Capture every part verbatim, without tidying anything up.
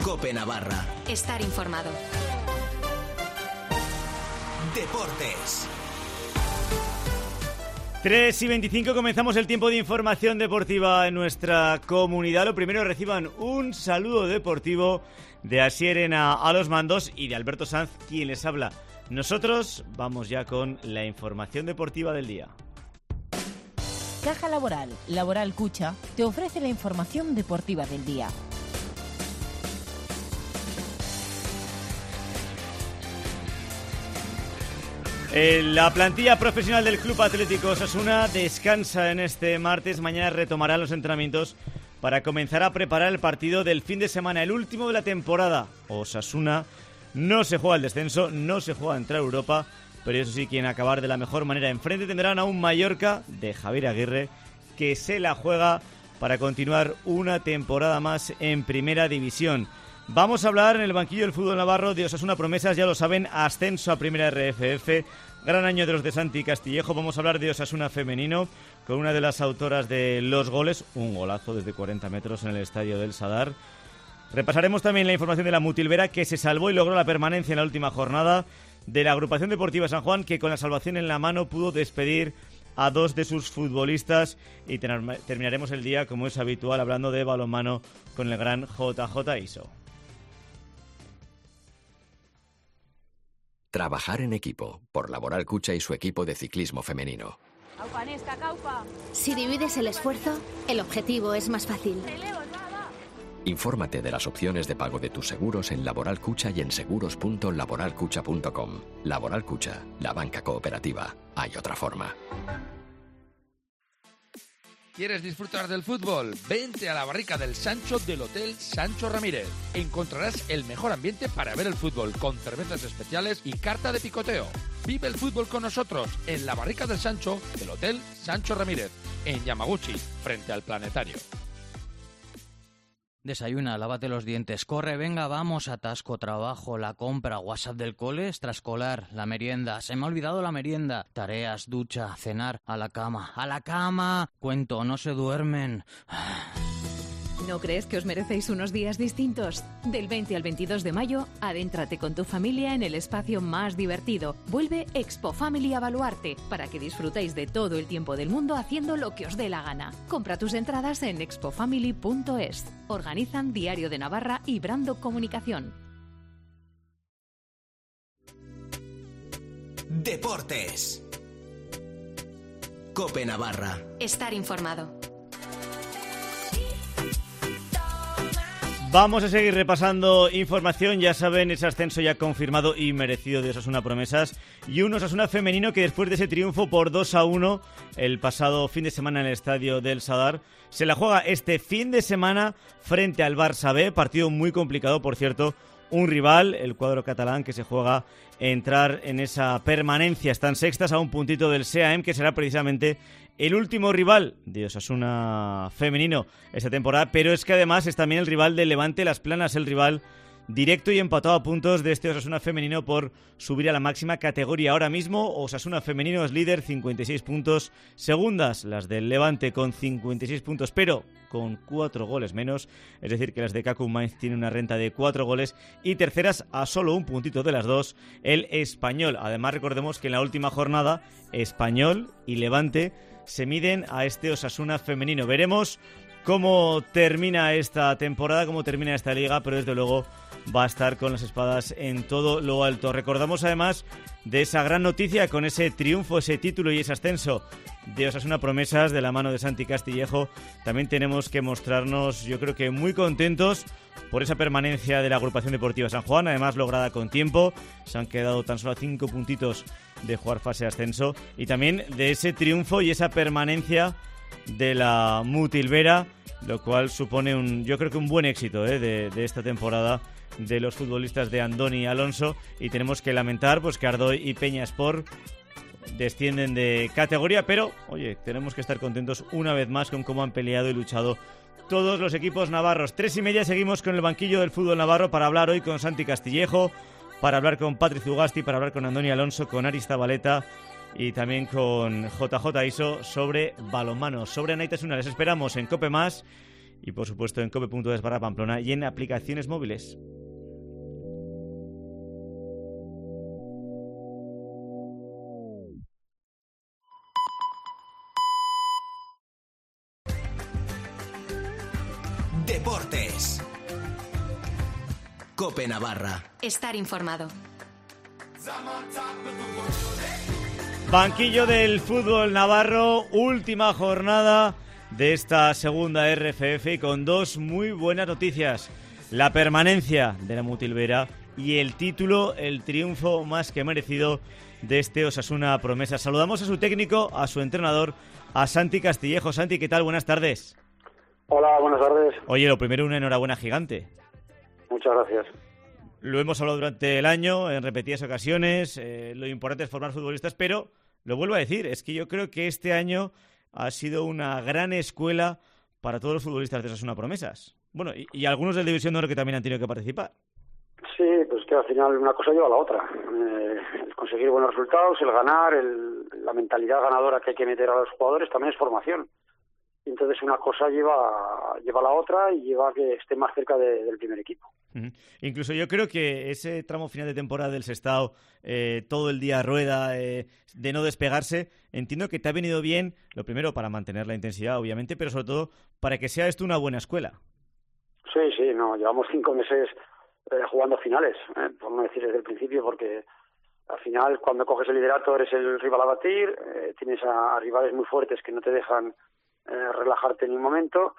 COPE Navarra. Estar informado. Deportes. tres y veinticinco, comenzamos el tiempo de información deportiva en nuestra comunidad. Lo primero, reciban un saludo deportivo de Asier Ena a los mandos y de Alberto Sanz, quien les habla. Nosotros vamos ya con la información deportiva del día. Caja Laboral, Laboral Cucha, te ofrece la información deportiva del día. La plantilla profesional del Club Atlético Osasuna descansa en este martes. Mañana retomarán los entrenamientos para comenzar a preparar el partido del fin de semana, el último de la temporada. Osasuna no se juega el descenso, no se juega a entrar a Europa, pero eso sí, quieren acabar de la mejor manera. Enfrente tendrán a un Mallorca de Javier Aguirre que se la juega para continuar una temporada más en Primera División. Vamos a hablar en el banquillo del fútbol navarro de Osasuna Promesas, ya lo saben, ascenso a Primera R F F, gran año de los de Santi Castillejo. Vamos a hablar de Osasuna femenino con una de las autoras de los goles, un golazo desde cuarenta metros en el estadio del Sadar. Repasaremos también la información de la Mutilvera, que se salvó y logró la permanencia en la última jornada, de la agrupación deportiva San Juan, que con la salvación en la mano pudo despedir a dos de sus futbolistas, y terminaremos el día, como es habitual, hablando de balonmano con el gran J J Iso. Trabajar en equipo, por Laboral Cucha y su equipo de ciclismo femenino. Si divides el esfuerzo, el objetivo es más fácil. Infórmate de las opciones de pago de tus seguros en Laboral Cucha y en seguros punto laboral cucha punto com. Laboral Cucha, la banca cooperativa. Hay otra forma. ¿Quieres disfrutar del fútbol? Vente a la barrica del Sancho del Hotel Sancho Ramírez. Encontrarás el mejor ambiente para ver el fútbol, con cervezas especiales y carta de picoteo. Vive el fútbol con nosotros en la barrica del Sancho del Hotel Sancho Ramírez, en Yamaguchi, frente al Planetario. Desayuna, lávate los dientes, corre, venga, vamos, atasco, trabajo, la compra, WhatsApp del cole, extraescolar, la merienda, se me ha olvidado la merienda, tareas, ducha, cenar, a la cama, a la cama, cuento, no se duermen. ¿No crees que os merecéis unos días distintos? Del veinte al veintidós de mayo, adéntrate con tu familia en el espacio más divertido. Vuelve Expo Family a Baluarte, para que disfrutéis de todo el tiempo del mundo haciendo lo que os dé la gana. Compra tus entradas en expo family punto es. Organizan Diario de Navarra y Brando Comunicación. Deportes. COPE Navarra. Estar informado. Vamos a seguir repasando información. Ya saben, ese ascenso ya confirmado y merecido de Osasuna Promesas, y un Osasuna femenino que después de ese triunfo por dos a uno el pasado fin de semana en el estadio del Sadar, se la juega este fin de semana frente al Barça B, partido muy complicado, por cierto. Un rival, el cuadro catalán, que se juega entrar en esa permanencia. Están sextas a un puntito del S E A M, que será precisamente el último rival de Osasuna femenino esta temporada, pero es que además es también el rival del Levante Las Planas, el rival directo y empatado a puntos de este Osasuna femenino por subir a la máxima categoría. Ahora mismo Osasuna femenino es líder, cincuenta y seis puntos, segundas las del Levante con cincuenta y seis puntos, pero con cuatro goles menos, es decir que las de Cacu Mainz tienen una renta de cuatro goles, y terceras a solo un puntito de las dos, el Español. Además, recordemos que en la última jornada Español y Levante se miden a este Osasuna femenino. Veremos cómo termina esta temporada, cómo termina esta liga, pero desde luego va a estar con las espadas en todo lo alto. Recordamos además de esa gran noticia con ese triunfo, ese título y ese ascenso de Osasuna Promesas de la mano de Santi Castillejo. También tenemos que mostrarnos, yo creo que muy contentos por esa permanencia de la agrupación deportiva San Juan, además lograda con tiempo. Se han quedado tan solo a cinco puntitos de jugar fase de ascenso, y también de ese triunfo y esa permanencia de la Mutilvera, lo cual supone un, yo creo que un buen éxito ¿eh? de, de esta temporada de los futbolistas de Andoni Alonso. Y tenemos que lamentar pues que Ardoy y Peña Sport descienden de categoría, pero oye, tenemos que estar contentos una vez más con cómo han peleado y luchado todos los equipos navarros. Tres y media seguimos con el banquillo del fútbol navarro para hablar hoy con Santi Castillejo, para hablar con Patri Zugasti, para hablar con Andoni Alonso, con Aris Zabaleta y también con J J Iso sobre balonmano, sobre Anaitasuna. Les esperamos en COPE Más y por supuesto en cope punto es barra Pamplona y en aplicaciones móviles. Deportes. Cope Navarra. Estar informado. Banquillo del fútbol navarro, última jornada de esta segunda R F F y con dos muy buenas noticias. La permanencia de la Mutilvera y el título, el triunfo más que merecido de este Osasuna Promesa. Saludamos a su técnico, a su entrenador, a Santi Castillejo. Santi, ¿qué tal? Buenas tardes. Hola, buenas tardes. Oye, lo primero, una enhorabuena gigante. Muchas gracias. Lo hemos hablado durante el año en repetidas ocasiones, eh, lo importante es formar futbolistas, pero lo vuelvo a decir, es que yo creo que este año ha sido una gran escuela para todos los futbolistas de Osasuna Promesas. Bueno, y, y algunos del División de Honor que también han tenido que participar. Sí, pues que al final una cosa lleva a la otra. Eh, el conseguir buenos resultados, el ganar, el, la mentalidad ganadora que hay que meter a los jugadores también es formación. Entonces una cosa lleva, lleva a la otra y lleva a que esté más cerca de, del primer equipo. Uh-huh. Incluso yo creo que ese tramo final de temporada del Sestao, eh, todo el día rueda, eh, de no despegarse, entiendo que te ha venido bien, lo primero para mantener la intensidad, obviamente, pero sobre todo para que sea esto una buena escuela. Sí, sí, no, llevamos cinco meses eh, jugando finales, eh, por no decir desde el principio, porque al final cuando coges el liderato eres el rival a batir, eh, tienes a, a rivales muy fuertes que no te dejan eh, relajarte en un momento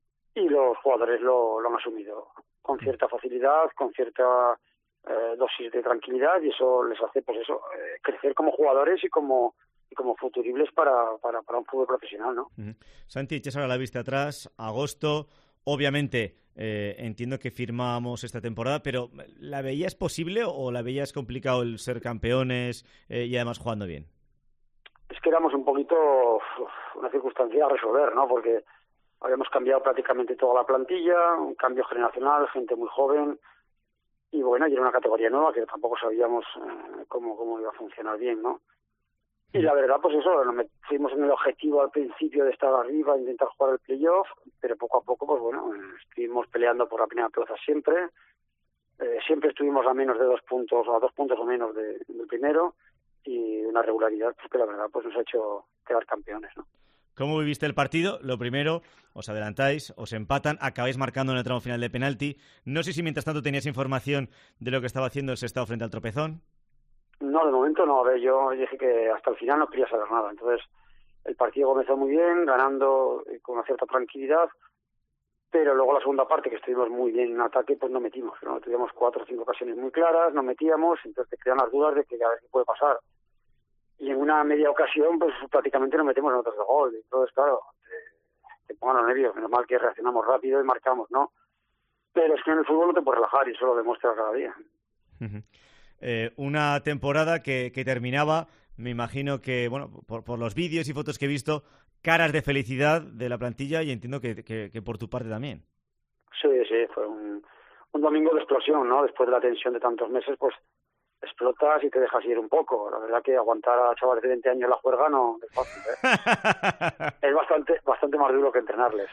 y los jugadores lo, lo han asumido con cierta facilidad, con cierta eh, dosis de tranquilidad y eso les hace, pues eso, eh, crecer como jugadores y como y como futuribles para, para, para un fútbol profesional, ¿no? Uh-huh. Santi, echas ahora la vista atrás, agosto, obviamente eh, entiendo que firmamos esta temporada, pero ¿la veías posible o la veías complicado el ser campeones eh, y además jugando bien? Es que éramos un poquito uf, una circunstancia a resolver, ¿no? Porque habíamos cambiado prácticamente toda la plantilla, un cambio generacional, gente muy joven, y bueno, y era una categoría nueva que tampoco sabíamos eh, cómo, cómo iba a funcionar bien, ¿no? Y la verdad, pues eso, nos fuimos en el objetivo al principio de estar arriba, intentar jugar el playoff, pero poco a poco, pues bueno, estuvimos peleando por la primera plaza siempre, eh, siempre estuvimos a menos de dos puntos, o a dos puntos o menos de, del primero, y una regularidad pues, que la verdad pues nos ha hecho quedar campeones, ¿no? ¿Cómo viviste el partido? Lo primero, os adelantáis, os empatan, acabáis marcando en el tramo final de penalti. No sé si mientras tanto tenías información de lo que estaba haciendo el Sestao frente al Tropezón. No, de momento no. A ver, yo dije que hasta el final no quería saber nada. Entonces, el partido comenzó muy bien, ganando con una cierta tranquilidad, pero luego la segunda parte, que estuvimos muy bien en ataque, pues no metimos, ¿no? Tuvimos cuatro o cinco ocasiones muy claras, no metíamos, entonces te crean las dudas de que a ver qué puede pasar. Y en una media ocasión, pues prácticamente nos metemos en otros de gol. Entonces, claro, te, te pongan los nervios. Menos mal que reaccionamos rápido y marcamos, ¿no? Pero es que en el fútbol no te puedes relajar y eso lo demuestra cada día. Uh-huh. Eh, una temporada que, que terminaba, me imagino que, bueno, por, por los vídeos y fotos que he visto, caras de felicidad de la plantilla y entiendo que, que, que por tu parte también. Sí, sí, fue un, un domingo de explosión, ¿no? Después de la tensión de tantos meses, pues explotas y te dejas ir un poco. La verdad que aguantar a chavales de veinte años la juerga no es fácil, ¿eh? Es bastante bastante más duro que entrenarles.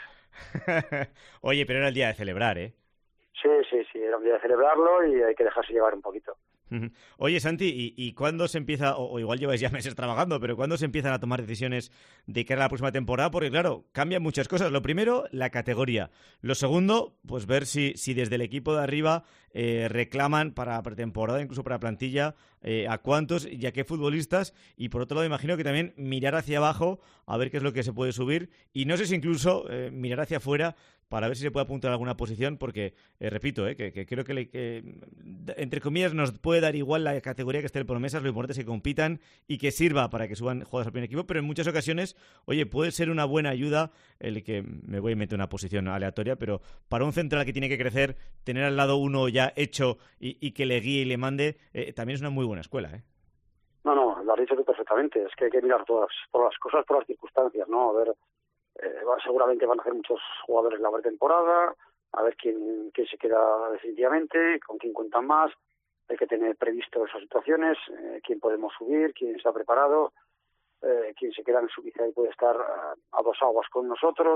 Oye, pero era el día de celebrar, ¿eh? Sí, sí, sí, era un día de celebrarlo y hay que dejarse llevar un poquito. Oye, Santi, ¿y, y cuándo se empieza, o, o igual lleváis ya meses trabajando, pero cuándo se empiezan a tomar decisiones de cara a la próxima temporada? Porque claro, cambian muchas cosas. Lo primero, la categoría. Lo segundo, pues ver si, si desde el equipo de arriba eh, reclaman para pretemporada, incluso para plantilla, eh, a cuántos y a qué futbolistas. Y por otro lado, imagino que también mirar hacia abajo a ver qué es lo que se puede subir. Y no sé si incluso eh, mirar hacia afuera para ver si se puede apuntar a alguna posición, porque, eh, repito, eh, que, que creo que, le, que, entre comillas, nos puede dar igual la categoría que esté el Promesas, lo importante es que compitan y que sirva para que suban jugadores al primer equipo, pero en muchas ocasiones, oye, puede ser una buena ayuda el que, me voy a meter una posición aleatoria, pero para un central que tiene que crecer, tener al lado uno ya hecho y, y que le guíe y le mande, eh, también es una muy buena escuela, ¿eh? No, no, lo has dicho tú perfectamente, es que hay que mirar todas, todas las cosas, por las circunstancias, ¿no? A ver, Eh, seguramente van a hacer muchos jugadores la pretemporada, a ver quién, quién se queda definitivamente, con quién cuentan más, hay que tener previsto esas situaciones, eh, quién podemos subir, quién está preparado, eh, quién se queda en su quizá y puede estar a, a dos aguas con nosotros,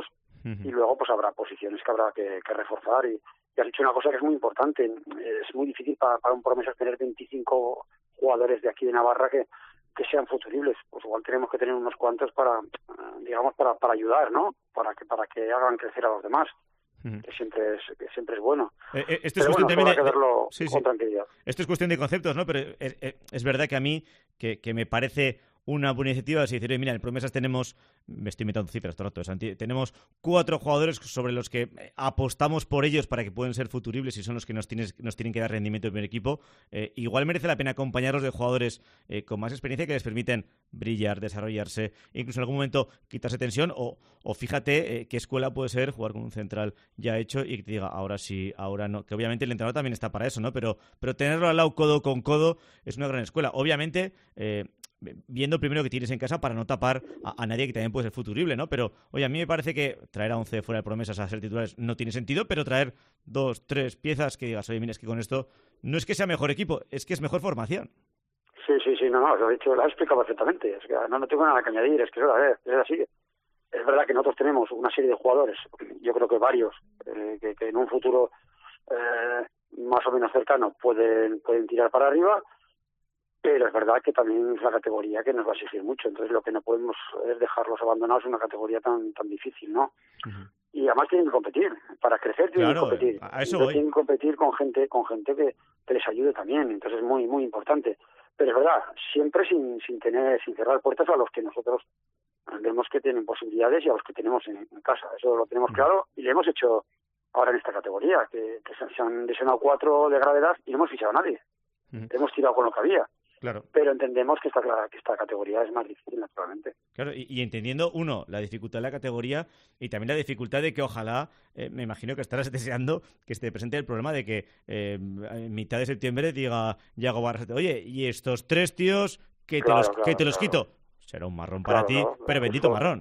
uh-huh. y luego pues habrá posiciones que habrá que, que reforzar. Y, y has dicho una cosa que es muy importante, es muy difícil para, para un Promesas tener veinticinco jugadores de aquí de Navarra que, que sean futuribles, pues igual tenemos que tener unos cuantos para, digamos, para, para ayudar, ¿no? Para que, para que hagan crecer a los demás. Uh-huh. que siempre es que siempre es bueno. Eh, eh, esto es pero cuestión bueno, también de, que verlo sí, con sí. tranquilidad. Esto es cuestión de conceptos, ¿no? Pero es, es, es verdad que a mí que, que me parece una buena iniciativa si decir, mira, en Promesas tenemos, me estoy inventando cifras, todo rato, Santi, tenemos cuatro jugadores sobre los que apostamos por ellos para que pueden ser futuribles y son los que nos, tienes, nos tienen que dar rendimiento en el primer equipo. Eh, igual merece la pena acompañarlos de jugadores eh, con más experiencia que les permiten brillar, desarrollarse, incluso en algún momento quitarse tensión o, o fíjate eh, qué escuela puede ser jugar con un central ya hecho y que te diga ahora sí, ahora no, que obviamente el entrenador también está para eso, ¿no? Pero, pero tenerlo al lado codo con codo es una gran escuela. Obviamente, eh, viendo primero que tienes en casa para no tapar a, a nadie que también puede ser futurible, ¿no? Pero, oye, a mí me parece que traer a once fuera de Promesas a ser titulares no tiene sentido, pero traer dos, tres piezas que digas, oye, mira, es que con esto no es que sea mejor equipo, es que es mejor formación. Sí, sí, sí, no, no, lo he dicho, lo has explicado perfectamente, es que no, no tengo nada que añadir, es que es, es así. Es verdad que nosotros tenemos una serie de jugadores, yo creo que varios, eh, que, que en un futuro eh, más o menos cercano pueden, pueden tirar para arriba, pero es verdad que también es la categoría que nos va a exigir mucho, entonces lo que no podemos es dejarlos abandonados en una categoría tan tan difícil, ¿no? Uh-huh. Y además tienen que competir, para crecer tienen claro, que competir, a eso voy. Tienen que competir con gente con gente que, que les ayude también, entonces es muy muy importante, pero es verdad, siempre sin sin tener sin cerrar puertas a los que nosotros vemos que tienen posibilidades y a los que tenemos en, en casa, eso lo tenemos uh-huh. claro y le hemos hecho ahora en esta categoría, que, que se, se han lesionado cuatro de gravedad y no hemos fichado a nadie, uh-huh. hemos tirado con lo que había. Claro. Pero entendemos que esta, que esta categoría es más difícil, naturalmente. Claro, y, y entendiendo, uno, la dificultad de la categoría y también la dificultad de que ojalá, eh, me imagino que estarás deseando que se te presente el problema de que eh, en mitad de septiembre diga Yago Barrasate, oye, y estos tres tíos que claro, te los, claro, que te los claro. quito. Será un marrón para claro, ti, claro, pero bendito eso, marrón.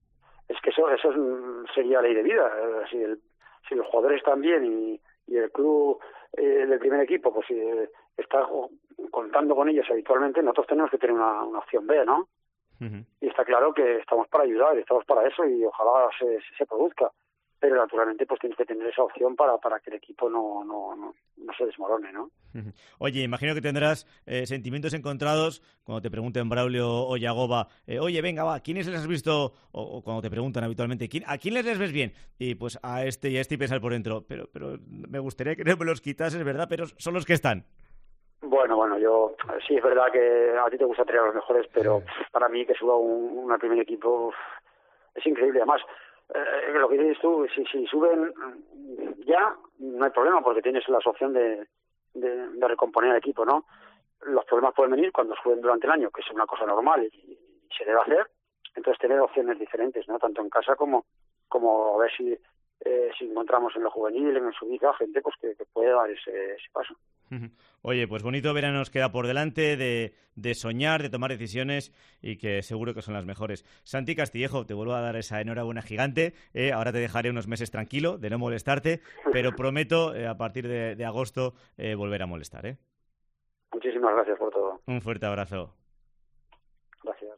Es que eso eso es, sería ley de vida. Si, el, si los jugadores están bien y, y el club eh, del primer equipo pues eh, está contando con ellos habitualmente, nosotros tenemos que tener una, una opción B, ¿no? Uh-huh. Y está claro que estamos para ayudar, estamos para eso y ojalá se, se produzca. Pero naturalmente pues tienes que tener esa opción para para que el equipo no no no, no se desmorone, ¿no? Uh-huh. Oye, imagino que tendrás eh, sentimientos encontrados cuando te pregunten Braulio o Yagoba, eh, oye, venga, va, ¿quiénes les has visto? O, o cuando te preguntan habitualmente, ¿quién, ¿a quién les ves bien? Y pues a este y a este y pensar por dentro, pero pero me gustaría que no me los quitases, ¿verdad? Pero son los que están. Bueno, bueno, yo sí es verdad que a ti te gusta traer a los mejores, pero para mí que suba un, un primer equipo es increíble. Además, eh, lo que dices tú, si, si suben ya, no hay problema porque tienes la opción de, de, de recomponer el equipo, ¿no? Los problemas pueden venir cuando suben durante el año, que es una cosa normal y, y se debe hacer. Entonces tener opciones diferentes, ¿no? Tanto en casa como como a ver si eh, si encontramos en lo juvenil, en el Subiza, gente pues que, que puede dar ese, ese paso. Oye, pues bonito verano nos queda por delante de, de soñar, de tomar decisiones y que seguro que son las mejores. Santi Castillejo, te vuelvo a dar esa enhorabuena gigante. Eh, ahora te dejaré unos meses tranquilo de no molestarte, pero prometo eh, a partir de, de agosto eh, volver a molestar. ¿eh? Muchísimas gracias por todo. Un fuerte abrazo. Gracias.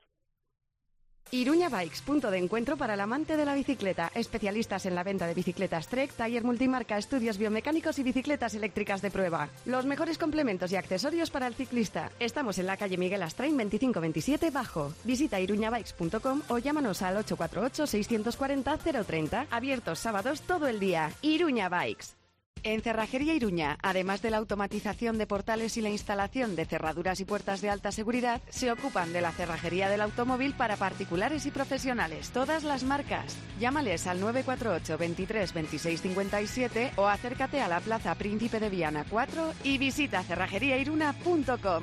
Iruña Bikes, punto de encuentro para el amante de la bicicleta. Especialistas en la venta de bicicletas Trek, taller multimarca, estudios biomecánicos y bicicletas eléctricas de prueba. Los mejores complementos y accesorios para el ciclista. Estamos en la calle Miguel Astrain veinticinco veintisiete Bajo. Visita iruña bikes punto com o llámanos al ocho cuatro ocho, seis cuatro cero, cero tres cero. Abiertos sábados todo el día. Iruña Bikes. En Cerrajería Iruña, además de la automatización de portales y la instalación de cerraduras y puertas de alta seguridad, se ocupan de la cerrajería del automóvil para particulares y profesionales, todas las marcas. Llámales al nueve cuatro ocho, veintitrés, veintiséis cincuenta y siete o acércate a la Plaza Príncipe de Viana cuatro y visita cerrajería iruna punto com.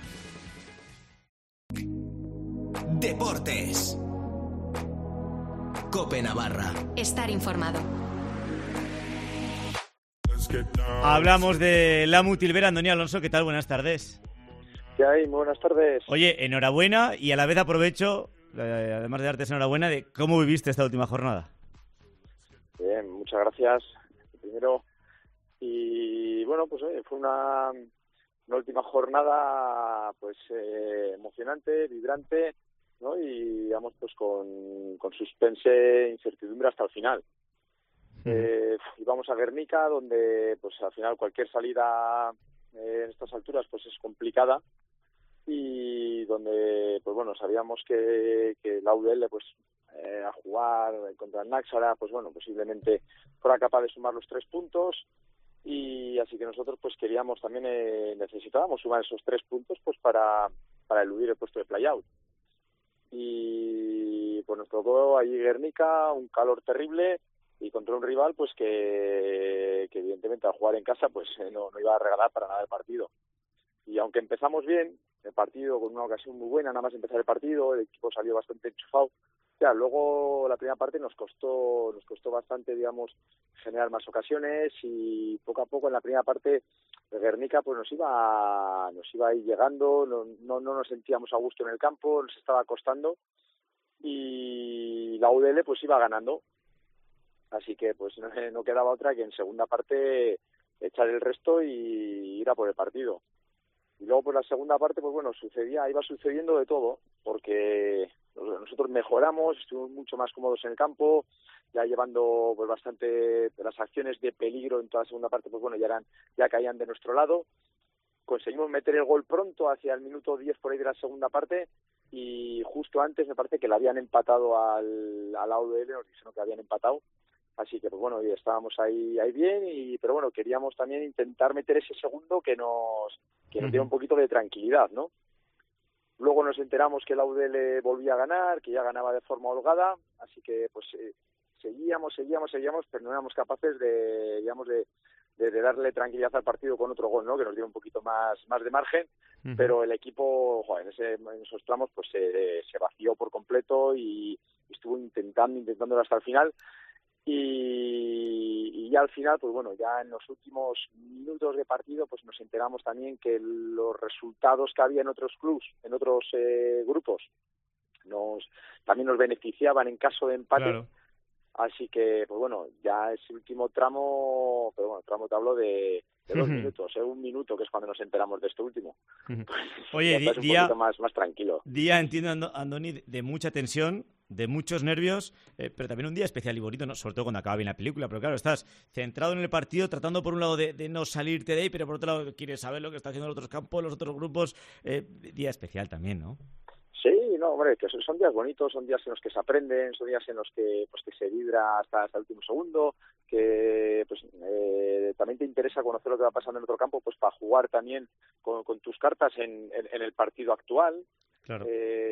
Deportes. Cope Navarra. Estar informado. Hablamos de la Mutilvera. Antonio Alonso, ¿qué tal? Buenas tardes. ¿Qué hay? Muy buenas tardes. Oye, enhorabuena y a la vez aprovecho, eh, además de darte enhorabuena, de cómo viviste esta última jornada. Bien, muchas gracias. Primero, y bueno, pues oye, fue una, una última jornada pues eh, emocionante, vibrante ¿no? Y íbamos pues con, con suspense e incertidumbre hasta el final. Eh, íbamos a Guernica, donde pues al final cualquier salida eh, en estas alturas pues es complicada, y donde pues bueno, sabíamos que, que la U D L pues eh, a jugar contra el Náxara pues bueno, posiblemente fuera capaz de sumar los tres puntos, y así que nosotros pues queríamos también eh, necesitábamos sumar esos tres puntos pues para, para eludir el puesto de play-out. Y pues nos tocó allí Guernica, un calor terrible, y contra un rival pues que, que evidentemente al jugar en casa pues no, no iba a regalar para nada el partido. Y aunque empezamos bien el partido con una ocasión muy buena, nada más empezar el partido, el equipo salió bastante enchufado, ya luego la primera parte nos costó nos costó bastante, digamos, generar más ocasiones, y poco a poco en la primera parte el Guernica pues nos iba nos iba a ir llegando, no, no, no nos sentíamos a gusto en el campo, nos estaba costando, y la U D L pues iba ganando. Así que pues no, no quedaba otra que en segunda parte echar el resto y ir a por el partido. Y luego pues la segunda parte pues bueno, sucedía, iba sucediendo de todo, porque nosotros mejoramos, estuvimos mucho más cómodos en el campo, ya llevando pues bastante las acciones de peligro en toda la segunda parte, pues bueno, ya eran ya caían de nuestro lado. Conseguimos meter el gol pronto hacia el minuto diez por ahí de la segunda parte, y justo antes me parece que le habían empatado al, al A U D L, nos dijeron que habían empatado. Así que, pues bueno, estábamos ahí ahí bien, y pero bueno, queríamos también intentar meter ese segundo que nos que nos diera un poquito de tranquilidad, ¿no? Luego nos enteramos que la U D L volvía a ganar, que ya ganaba de forma holgada, así que pues eh, seguíamos, seguíamos, seguíamos, pero no éramos capaces de, digamos, de, de, de darle tranquilidad al partido con otro gol, ¿no? Que nos diera un poquito más más de margen, uh-huh. Pero el equipo, joder, en, ese, en esos tramos pues se, se vació por completo y estuvo intentando, intentándolo hasta el final. Y, y ya al final, pues bueno, ya en los últimos minutos de partido, pues nos enteramos también que los resultados que había en otros clubs, en otros eh, grupos, nos también nos beneficiaban en caso de empate. Claro. Así que, pues bueno, ya ese último tramo, pero bueno, tramo te hablo de, de dos uh-huh. minutos, ¿eh? un minuto, que es cuando nos enteramos de esto último. Uh-huh. Oye, di, un día, poquito más, más tranquilo. Día, entiendo, Andoni, de mucha tensión, de muchos nervios, eh, pero también un día especial y bonito, ¿no? Sobre todo cuando acaba bien la película, pero claro, estás centrado en el partido, tratando por un lado de, de no salirte de ahí, pero por otro lado quieres saber lo que está haciendo los otros campos, los otros grupos. Eh, día especial también, ¿no? Sí, no, hombre, que son días bonitos, son días en los que se aprenden, son días en los que pues que se vibra hasta, hasta el último segundo, que pues eh, también te interesa conocer lo que va pasando en otro campo, pues para jugar también con, con tus cartas en, en, en el partido actual. Claro.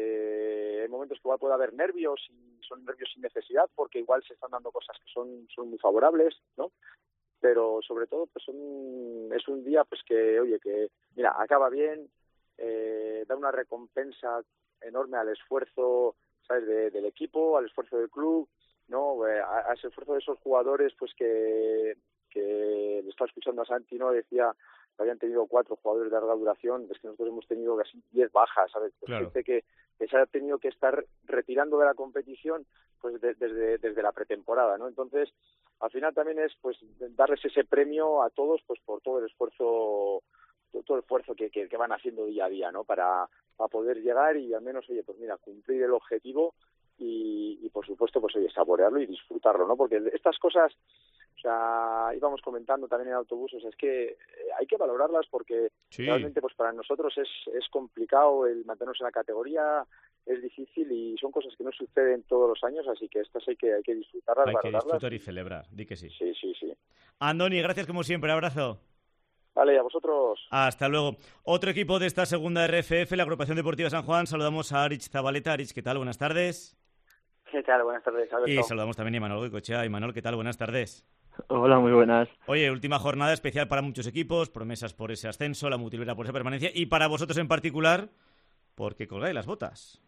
Eh, hay momentos que igual puede haber nervios, y son nervios sin necesidad, porque igual se están dando cosas que son, son muy favorables, ¿no? Pero sobre todo pues un, es un día pues que, oye, que mira, acaba bien, eh, da una recompensa enorme al esfuerzo, ¿sabes?, de, del equipo, al esfuerzo del club, ¿no? Eh, a, a ese esfuerzo de esos jugadores, pues que, que le estaba escuchando a Santi, ¿no? Decía que habían tenido cuatro jugadores de larga duración, es que nosotros hemos tenido casi diez bajas, ¿sabes? Pues claro. Gente que, que se ha tenido que estar retirando de la competición pues de, desde, desde la pretemporada, ¿no? Entonces, al final también es pues darles ese premio a todos pues por todo el esfuerzo todo el esfuerzo que, que, que van haciendo día a día, ¿no? Para, para poder llegar y al menos, oye, pues mira, cumplir el objetivo y, y por supuesto, pues oye, saborearlo y disfrutarlo, ¿no? Porque estas cosas, o sea, íbamos comentando también en autobús, o sea, es que hay que valorarlas porque sí. realmente pues para nosotros es, es complicado el mantenernos en la categoría, es difícil y son cosas que no suceden todos los años, así que estas hay que, hay que disfrutarlas, hay valorarlas. Hay que disfrutar y celebrar, di que sí. Sí, sí, sí. Andoni, gracias como siempre, abrazo. Vale, a vosotros. Hasta luego. Otro equipo de esta segunda R F F, la Agrupación Deportiva San Juan. Saludamos a Arich Zabaleta. Arich, ¿qué tal? Buenas tardes. ¿Qué tal? Buenas tardes, Alberto. Y saludamos también a Imanol Goicoechea. Imanol, ¿qué tal? Buenas tardes. Hola, muy buenas. Oye, última jornada especial para muchos equipos, promesas por ese ascenso, la Mutilvera por esa permanencia y para vosotros en particular, porque colgáis las botas.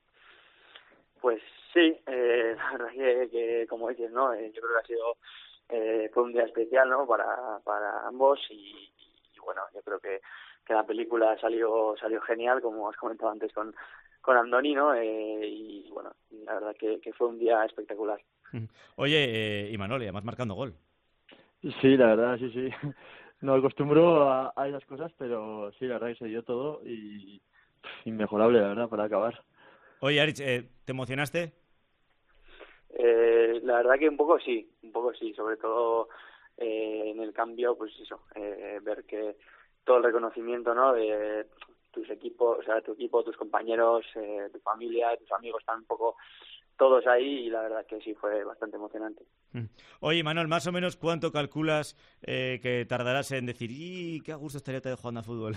Pues sí, eh, la verdad que, que como dices, ¿no? Eh, yo creo que ha sido eh, fue un día especial, ¿no? Para para ambos y, y bueno, yo creo que, que la película salió salió genial, como has comentado antes con con Andoni, ¿no? Eh, y bueno, la verdad que, que fue un día espectacular. Oye, eh, Imanol, además marcando gol. Sí, la verdad, sí, sí. No acostumbro a, a esas cosas, pero sí, la verdad que se dio todo y inmejorable, la verdad, para acabar. Oye, Aritz, eh, ¿te emocionaste? Eh, la verdad que un poco sí, un poco sí, sobre todo eh, en el cambio, pues eso, eh, ver que todo el reconocimiento, ¿no?, de tus equipos, o sea, tu equipo, tus compañeros, eh, tu familia, tus amigos, están un poco todos ahí y la verdad que sí fue bastante emocionante. Oye, Manuel, más o menos ¿cuánto calculas eh, que tardarás en decir ¡y qué a gusto estaría te jugando a fútbol!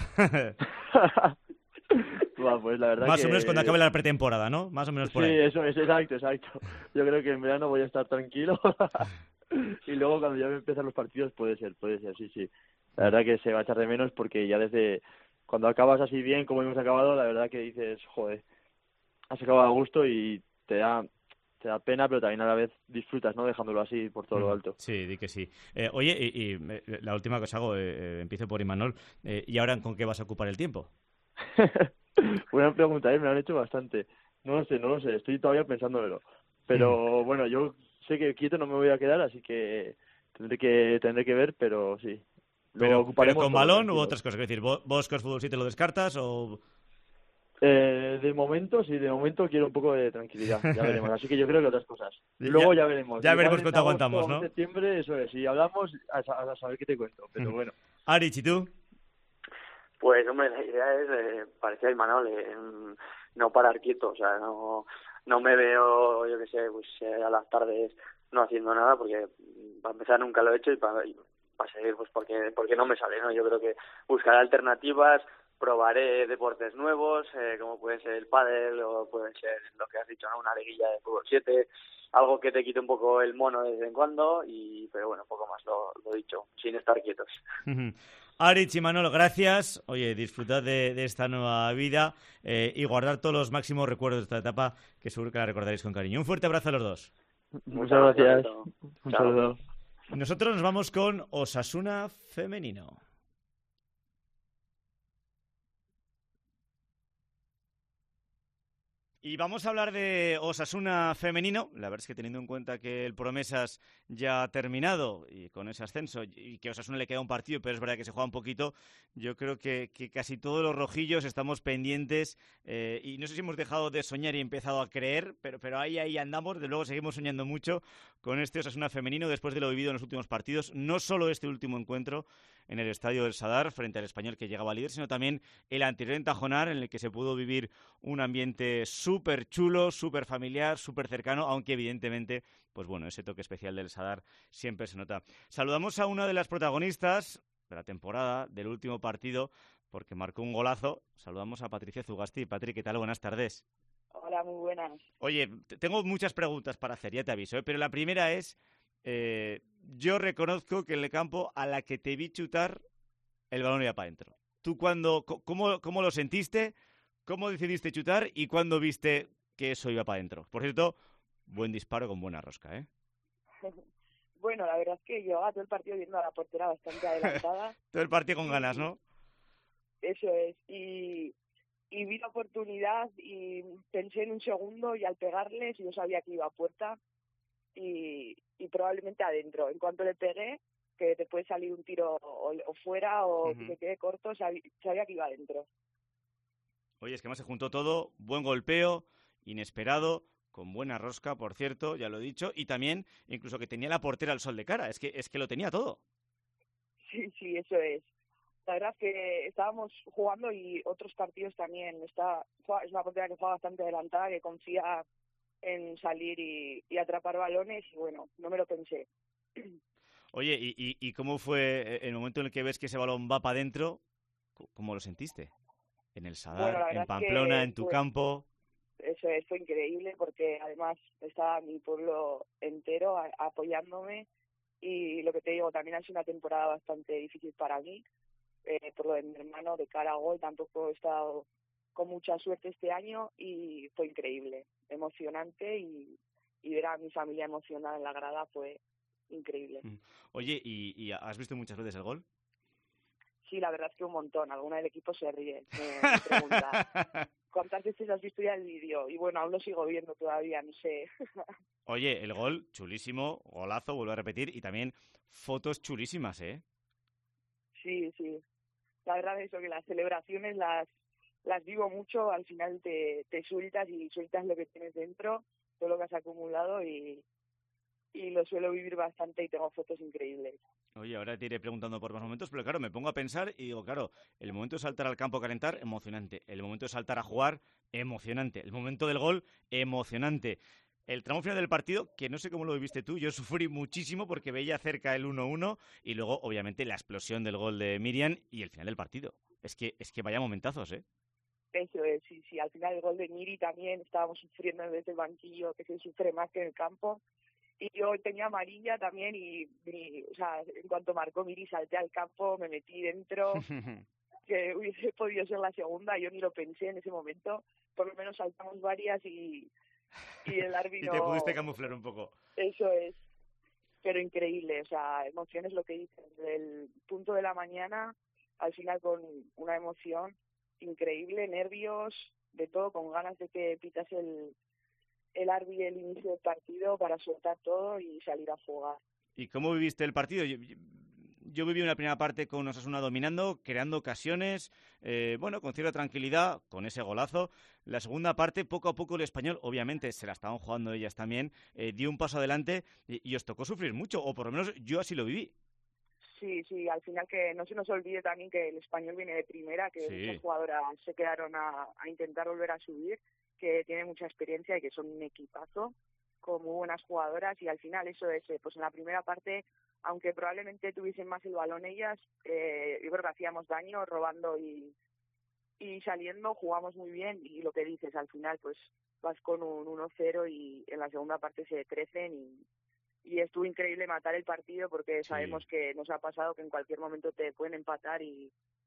Bueno, pues la verdad más que... o menos cuando acabe la pretemporada, ¿no? Más o menos por sí, ahí. Sí, eso es, exacto, exacto. Yo creo que en verano voy a estar tranquilo y luego cuando ya empiezan los partidos puede ser, puede ser, sí, sí. La verdad que se va a echar de menos porque ya desde cuando acabas así bien como hemos acabado, la verdad que dices, joder, has acabado a gusto y te da te da pena, pero también a la vez disfrutas, ¿no? Dejándolo así por todo lo alto. Sí, di que sí. Eh, oye, y, y la última que os hago, eh, empiezo por Imanol, eh, ¿y ahora con qué vas a ocupar el tiempo? Buena pregunta, ¿eh? Me lo han hecho bastante. No lo sé, no lo sé, estoy todavía pensándomelo. Pero mm. bueno, yo sé que quieto no me voy a quedar, así que tendré que tendré que ver, pero sí. Lo pero, ocuparemos ¿Pero con todo, balón tranquilo. u otras cosas? Es decir, ¿vos con fútbol sí te lo descartas o...? Eh, de momento, sí, de momento quiero un poco de tranquilidad, ya veremos. Así que yo creo que otras cosas. Luego ya, ya veremos. Ya Igual veremos en cuánto aguantamos, ¿no? En septiembre, eso es. Si hablamos, a, a saber qué te cuento, pero bueno. Arich, ¿y tú? Pues, hombre, la idea es, eh, parecía Imanol, eh, no parar quieto, o sea, no no me veo, yo qué sé, pues eh, a las tardes no haciendo nada, porque para empezar nunca lo he hecho y para, y para seguir, pues porque porque no me sale, ¿no? Yo creo que buscaré alternativas, probaré deportes nuevos, eh, como puede ser el pádel o puede ser lo que has dicho, ¿no? Una liguilla de fútbol siete, algo que te quite un poco el mono de vez en cuando, y pero bueno, un poco más lo, lo dicho, sin estar quietos. Aritz y Manolo, gracias. Oye, disfrutad de, de esta nueva vida eh, y guardar todos los máximos recuerdos de esta etapa, que seguro que la recordaréis con cariño. Un fuerte abrazo a los dos. Muchas gracias. Un saludo. Nosotros nos vamos con Osasuna femenino. Y vamos a hablar de Osasuna femenino. La verdad es que teniendo en cuenta que el Promesas ya ha terminado y con ese ascenso y que a Osasuna le queda un partido, pero es verdad que se juega un poquito, yo creo que, que casi todos los rojillos estamos pendientes eh, y no sé si hemos dejado de soñar y empezado a creer, pero, pero ahí, ahí andamos. De luego seguimos soñando mucho con este Osasuna femenino después de lo vivido en los últimos partidos. No solo este último encuentro en el Estadio del Sadar frente al Español, que llegaba líder, sino también el anterior en Tajonar, en el que se pudo vivir un ambiente súper chulo, súper familiar, súper cercano, aunque evidentemente, pues bueno, ese toque especial del Sadar siempre se nota. Saludamos a una de las protagonistas de la temporada, del último partido, porque marcó un golazo. Saludamos a Patricia Zugasti. Patri, ¿qué tal? Buenas tardes. Hola, muy buenas. Oye, tengo muchas preguntas para hacer, ya te aviso, ¿eh? Pero la primera es... Eh, yo reconozco que en el campo a la que te vi chutar el balón iba para adentro. ¿Tú cuándo, cómo, cómo lo sentiste? ¿Cómo decidiste chutar? ¿Y cuándo viste que eso iba para adentro? Por cierto, buen disparo con buena rosca, ¿eh? Bueno, la verdad es que llevaba todo el partido viendo a la portera bastante adelantada. Todo el partido con ganas, ¿no? Eso es. Y, y vi la oportunidad y pensé en un segundo y al pegarles yo sabía que iba a puerta. Y, y probablemente adentro. En cuanto le pegué, que te puede salir un tiro o, o fuera o uh-huh. que se quede corto, sabía, sabía que iba adentro. Oye, es que más se juntó todo, buen golpeo, inesperado, con buena rosca, por cierto, ya lo he dicho, y también incluso que tenía la portera al sol de cara, es que es que lo tenía todo. Sí, sí, eso es. La verdad es que estábamos jugando y otros partidos también. Está, es una portera que juega bastante adelantada, que confía en salir y, y atrapar balones y bueno, no me lo pensé. Oye, ¿y, y, ¿y cómo fue el momento en el que ves que ese balón va para adentro? ¿Cómo lo sentiste? ¿En el Sadar, bueno, en Pamplona, que, en tu pues, campo? Eso es, fue increíble porque además estaba mi pueblo entero a, apoyándome y lo que te digo, también ha sido una temporada bastante difícil para mí, eh, por lo de mi hermano de cara a gol, tampoco he estado con mucha suerte este año y fue increíble, emocionante y, y ver a mi familia emocionada en la grada fue increíble. Oye, ¿y, y has visto muchas veces el gol? Sí, la verdad es que un montón, alguna del equipo se ríe, me, me pregunta ¿cuántas veces has visto ya el vídeo? Y bueno, aún lo sigo viendo todavía, no sé. Oye, el gol, chulísimo, golazo, vuelvo a repetir, y también fotos chulísimas, ¿eh? Sí, sí, la verdad es eso, que las celebraciones las las vivo mucho, al final te, te sueltas y sueltas lo que tienes dentro, todo lo que has acumulado y, y lo suelo vivir bastante y tengo fotos increíbles. Oye, ahora te iré preguntando por más momentos, pero claro, me pongo a pensar y digo, claro, el momento de saltar al campo a calentar, emocionante. El momento de saltar a jugar, emocionante. El momento del gol, emocionante. El tramo final del partido, que no sé cómo lo viviste tú, yo sufrí muchísimo porque veía cerca el uno uno y luego, obviamente, la explosión del gol de Miriam y el final del partido. Es que, es que vaya momentazos, ¿eh? Eso es, sí, sí. Al final el gol de Miri también estábamos sufriendo desde el banquillo, que se sufre más que en el campo. Y yo tenía amarilla también y, y, o sea, en cuanto marcó Miri salté al campo, me metí dentro, que hubiese podido ser la segunda, yo ni lo pensé en ese momento, por lo menos saltamos varias y, y el árbitro... Y te pudiste camuflar un poco. Eso es, pero increíble, o sea, emociones lo que dices, del punto de la mañana, al final con una emoción increíble, nervios, de todo, con ganas de que pitas el... el árbitro el inicio del partido para soltar todo y salir a jugar. ¿Y cómo viviste el partido? Yo, yo, yo viví una primera parte con Osasuna dominando, creando ocasiones, eh, bueno, con cierta tranquilidad, con ese golazo. La segunda parte, poco a poco el Español, obviamente se la estaban jugando ellas también, eh, dio un paso adelante y, y os tocó sufrir mucho, o por lo menos yo así lo viví. Sí, sí, al final que no se nos olvide también que el Español viene de primera, que sí. Muchas jugadoras se quedaron a, a intentar volver a subir, que tiene mucha experiencia y que son un equipazo con muy buenas jugadoras y al final eso es, pues en la primera parte, aunque probablemente tuviesen más el balón ellas, eh, yo creo que hacíamos daño robando y, y saliendo, jugamos muy bien y lo que dices, al final pues vas con un uno cero y en la segunda parte se crecen y, y estuvo increíble matar el partido porque sabemos sí. que nos ha pasado que en cualquier momento te pueden empatar y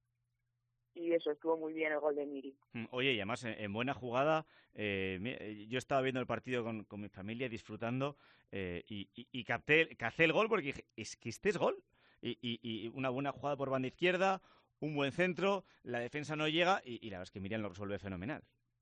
Y eso, estuvo muy bien el gol de Miri. Oye, y además, en buena jugada, eh, yo estaba viendo el partido con, con mi familia, disfrutando, eh, y, y, y capté, capté el gol porque dije, es que este es gol. Y, y, y una buena jugada por banda izquierda, un buen centro, la defensa no llega, y, y la verdad es que Miriam lo resuelve fenomenal.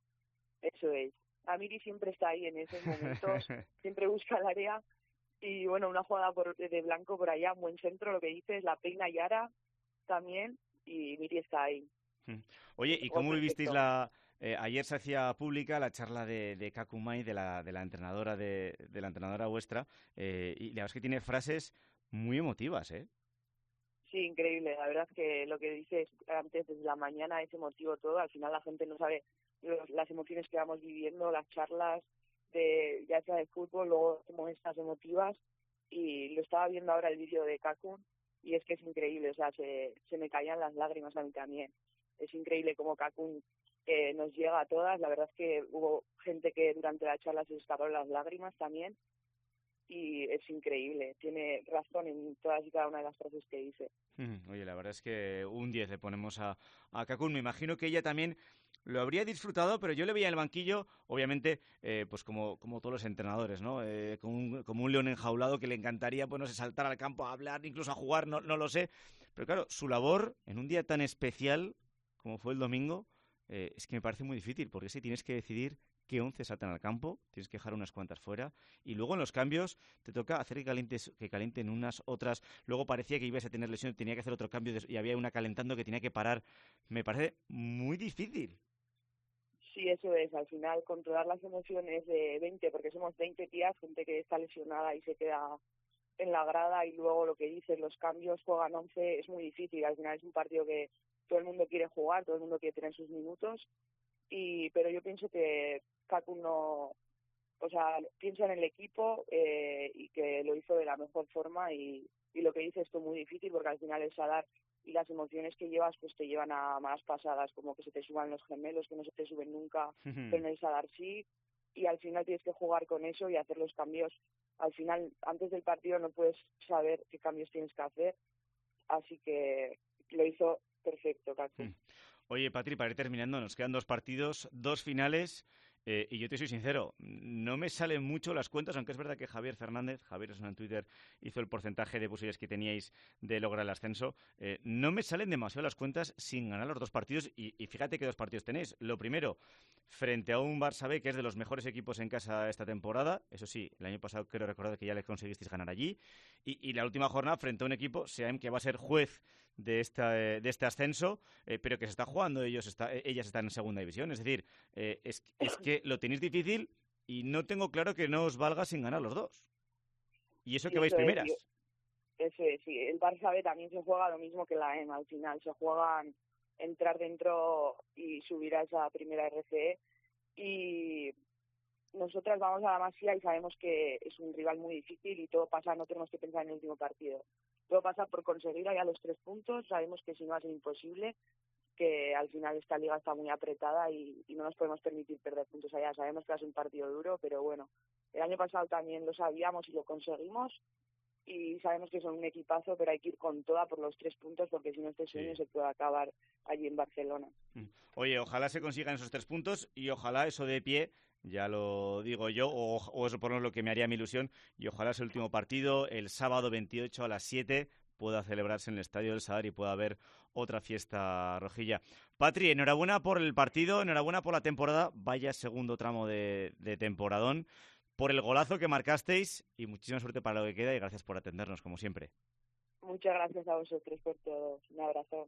Eso es. A Miri siempre está ahí en esos momentos, siempre busca el área, y bueno, una jugada por, de Blanco por allá, un buen centro, lo que dices, la peina Yara también, y Miri está ahí. Oye, ¿y cómo vivisteis la... Eh, ayer se hacía pública la charla de, de Kaku Mai, de la, de la entrenadora de, de la entrenadora vuestra, eh, y la verdad es que tiene frases muy emotivas, ¿eh? Sí, increíble. La verdad es que lo que dices antes, desde la mañana, es emotivo todo. Al final la gente no sabe los, las emociones que vamos viviendo, las charlas, de ya sea de fútbol, luego hacemos estas emotivas, y lo estaba viendo ahora el vídeo de Kaku, y es que es increíble, o sea, se, se me caían las lágrimas a mí también. Es increíble cómo Kaku eh, nos llega a todas. La verdad es que hubo gente que durante la charla se escaparon las lágrimas también y es increíble. Tiene razón en todas y cada una de las frases que dice. Oye, la verdad es que un diez le ponemos a, a Kaku. Me imagino que ella también lo habría disfrutado, pero yo le veía en el banquillo, obviamente, eh, pues como, como todos los entrenadores, ¿no? Eh, como, un, como un león enjaulado que le encantaría, pues no sé, saltar al campo a hablar, incluso a jugar, no, no lo sé. Pero claro, su labor en un día tan especial como fue el domingo, eh, es que me parece muy difícil, porque si tienes que decidir qué once saltan al campo, tienes que dejar unas cuantas fuera, y luego en los cambios te toca hacer que, calientes, que calienten unas, otras, luego parecía que ibas a tener lesión, tenía que hacer otro cambio y había una calentando que tenía que parar. Me parece muy difícil. Sí, eso es, al final controlar las emociones de veinte, porque somos veinte tías, gente que está lesionada y se queda en la grada, y luego lo que dices, los cambios, juegan once, es muy difícil. Al final es un partido que todo el mundo quiere jugar, todo el mundo quiere tener sus minutos, y pero yo pienso que Kaku no, o sea, piensa en el equipo eh, y que lo hizo de la mejor forma, y, y lo que dice esto es muy difícil porque al final el Sadar y las emociones que llevas pues te llevan a malas pasadas, como que se te suban los gemelos, que no se te suben nunca, pero en el Sadar sí, y al final tienes que jugar con eso y hacer los cambios. Al final, antes del partido no puedes saber qué cambios tienes que hacer, así que lo hizo perfecto, Kaku. Oye, Patri, para ir terminando, nos quedan dos partidos, dos finales, eh, y yo te soy sincero, no me salen mucho las cuentas, aunque es verdad que Javier Fernández, Javier es en Twitter, hizo el porcentaje de posibilidades que teníais de lograr el ascenso. Eh, no me salen demasiado las cuentas sin ganar los dos partidos, y, y fíjate qué dos partidos tenéis. Lo primero, frente a un Barça B, que es de los mejores equipos en casa esta temporada. Eso sí, el año pasado creo recordar que ya les conseguisteis ganar allí. Y, y la última jornada frente a un equipo, S E A M, que va a ser juez de, esta, de este ascenso, eh, pero que se está jugando, ellos está, ellas están en segunda división. Es decir, eh, es, es que lo tenéis difícil y no tengo claro que no os valga sin ganar los dos. Y eso Sí, que vais eso es, primeras. yo- Eso es, sí. El Barça B también se juega lo mismo que la E M. Al final se juegan entrar dentro y subir a esa primera R C E. Y nosotras vamos a la Masía y sabemos que es un rival muy difícil y todo pasa, no tenemos que pensar en el último partido. Todo pasa por conseguir allá los tres puntos. Sabemos que si no va a ser imposible, que al final esta liga está muy apretada y, y no nos podemos permitir perder puntos allá. Sabemos que va a ser un partido duro, pero bueno, el año pasado también lo sabíamos y lo conseguimos. Y sabemos que son un equipazo, pero hay que ir con toda por los tres puntos porque si no este sueño Sí. se puede acabar allí en Barcelona. Oye, ojalá se consigan esos tres puntos y ojalá eso de pie, ya lo digo yo, o, o eso por lo menos lo que me haría mi ilusión, y ojalá ese último partido, el sábado veintiocho a las siete, pueda celebrarse en el Estadio del Sadar y pueda haber otra fiesta rojilla. Patri, enhorabuena por el partido, enhorabuena por la temporada, vaya segundo tramo de, de temporadón, por el golazo que marcasteis y muchísima suerte para lo que queda y gracias por atendernos, como siempre. Muchas gracias a vosotros por todo. Un abrazo.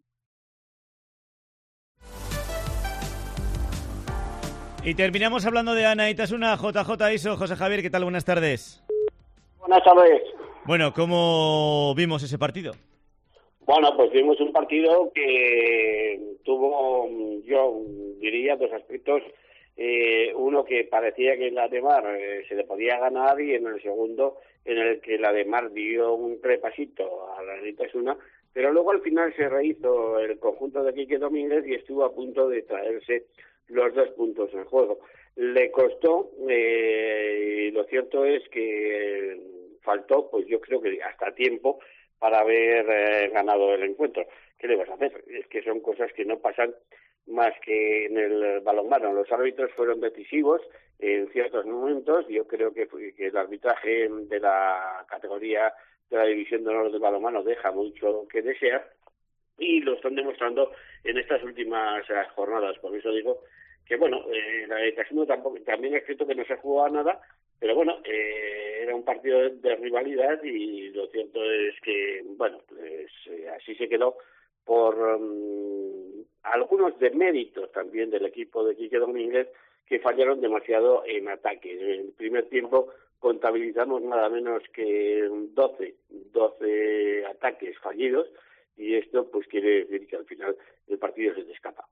Y terminamos hablando de Ana Itasuna, J J Iso, José Javier, ¿qué tal? Buenas tardes. Buenas tardes. Bueno, ¿cómo vimos ese partido? Bueno, pues vimos un partido que tuvo, yo diría, dos aspectos. Eh, uno que parecía que la de Mar eh, se le podía ganar y en el segundo en el que la de Mar dio un repasito a la Itasuna, pero luego al final se rehizo el conjunto de Quique Domínguez y estuvo a punto de traerse los dos puntos en juego. Le costó, eh, y lo cierto es que faltó, pues yo creo que hasta tiempo para haber eh, ganado el encuentro. ¿Qué le vas a hacer? Es que son cosas que no pasan más que en el balonmano. Los árbitros fueron decisivos en ciertos momentos. Yo creo que, que el arbitraje de la categoría de la División de Honor del balonmano deja mucho que desear y lo están demostrando en estas últimas eh, jornadas. Por eso digo que, bueno, eh, la de Casino tampoco, también es cierto que no se jugaba nada, pero bueno, eh, era un partido de, de rivalidad y lo cierto es que, bueno, pues eh, así se quedó por um, algunos deméritos también del equipo de Quique Domínguez que fallaron demasiado en ataque. En el primer tiempo contabilizamos nada menos que doce, doce ataques fallidos y esto pues quiere decir que al final el partido se te escapa.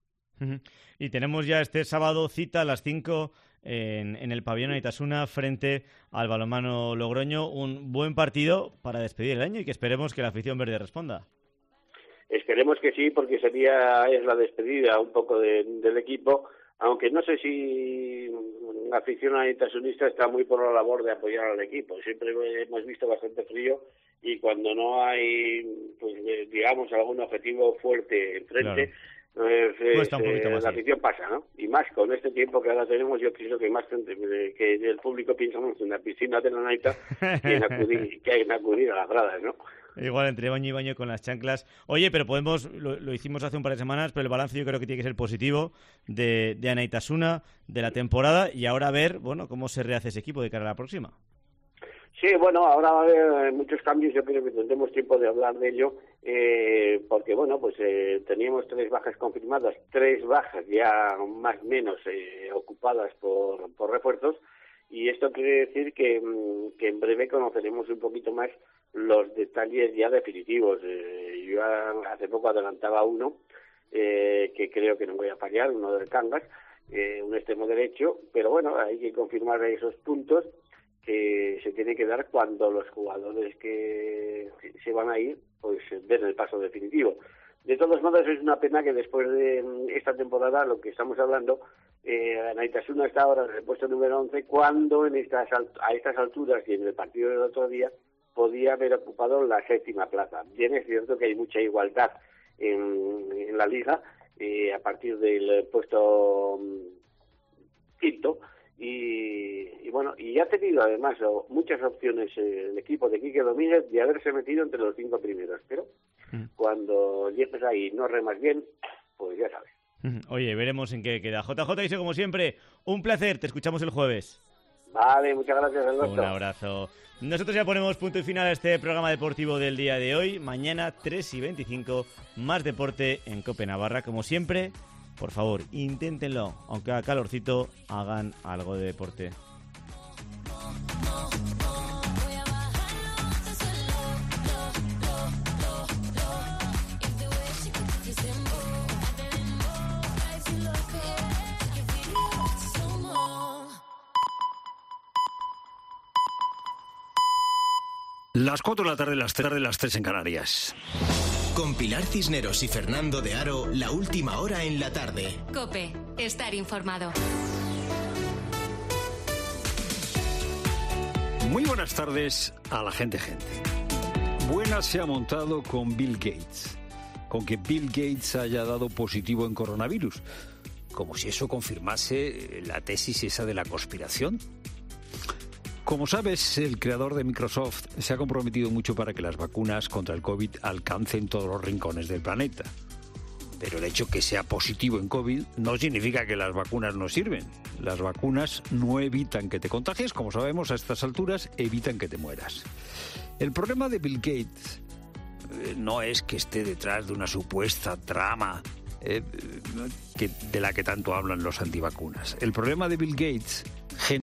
Y tenemos ya este sábado cita a las cinco en, en el pabellón Itasuna frente al balonmano Logroño. Un buen partido para despedir el año y que esperemos que la afición verde responda. Esperemos que sí, porque sería es la despedida un poco de, del equipo, aunque no sé si la afición itasunista está muy por la labor de apoyar al equipo. Siempre hemos visto bastante frío y cuando no hay, pues digamos, algún objetivo fuerte enfrente, claro. eh, Cuesta un poquito eh, más, la sí. afición pasa, ¿no? Y más con este tiempo que ahora tenemos, yo pienso que más gente, que el público piensa más en la piscina de la Naita que en acudir, que en acudir a las gradas, ¿no? Igual entre baño y baño con las chanclas. Oye, pero podemos, lo, lo hicimos hace un par de semanas, pero el balance yo creo que tiene que ser positivo de, de Ana Itasuna, de la temporada, y ahora ver, bueno, cómo se rehace ese equipo de cara a la próxima. Sí, bueno, ahora va a haber muchos cambios, yo creo que tendremos tiempo de hablar de ello, eh, porque bueno, pues eh, teníamos tres bajas confirmadas, tres bajas ya más o menos eh, ocupadas por, por refuerzos, y esto quiere decir que, que en breve conoceremos un poquito más los detalles ya definitivos. Eh, yo hace poco adelantaba uno, eh, que creo que no voy a fallar, uno del Cangas, eh, un extremo derecho, pero bueno, hay que confirmar esos puntos que se tiene que dar cuando los jugadores que se van a ir pues den el paso definitivo. De todos modos, es una pena que después de esta temporada, lo que estamos hablando, eh, Ana Itasuna está ahora en el puesto número once, cuando en estas a estas alturas y en el partido del otro día podía haber ocupado la séptima plaza. Bien es cierto que hay mucha igualdad en, en la liga, eh, a partir del puesto quinto, y, y bueno, y ha tenido además o, muchas opciones eh, el equipo de Quique Domínguez de haberse metido entre los cinco primeros, pero mm. cuando llegues ahí y no remas bien, pues ya sabes. Oye, veremos en qué queda. J J dice como siempre, un placer, te escuchamos el jueves. Vale, muchas gracias, Alberto. Un abrazo. Nosotros ya ponemos punto y final a este programa deportivo del día de hoy. Mañana, tres y veinticinco, más deporte en Cope Navarra. Como siempre, por favor, inténtenlo. Aunque haga calorcito, hagan algo de deporte. Las cuatro de la tarde, las tres de las tres en Canarias. Con Pilar Cisneros y Fernando de Aro, la última hora en la tarde. COPE, estar informado. Muy buenas tardes a la gente, gente. Buena se ha montado con Bill Gates, con que Bill Gates haya dado positivo en coronavirus, como si eso confirmase la tesis esa de la conspiración. Como sabes, el creador de Microsoft se ha comprometido mucho para que las vacunas contra el COVID alcancen todos los rincones del planeta. Pero el hecho que sea positivo en COVID no significa que las vacunas no sirven. Las vacunas no evitan que te contagies, como sabemos a estas alturas, evitan que te mueras. El problema de Bill Gates eh, no es que esté detrás de una supuesta trama eh, que, de la que tanto hablan los antivacunas. El problema de Bill Gates